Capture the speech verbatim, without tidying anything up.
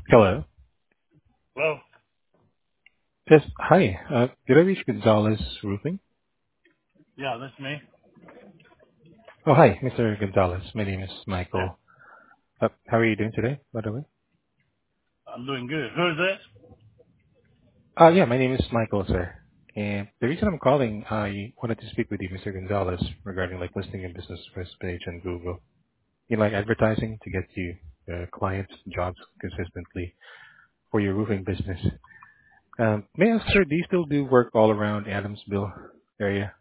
Hello. Well, Yes, hi. Uh, did I reach Gonzalez Roofing? yeah, that's me. Oh, hi, Mister Gonzalez. My name is Yeah, Michael. Uh, how are you doing today, by the way? I'm doing good. Who is this? Uh, yeah, my name is Michael, sir. And the reason I'm calling, I wanted to speak with you, Mister Gonzalez, regarding like listing a business first page on Google. You like advertising to get you uh, clients, jobs consistently for your roofing business. Um, may I ask, sir, do you still do work all around Adamsville area?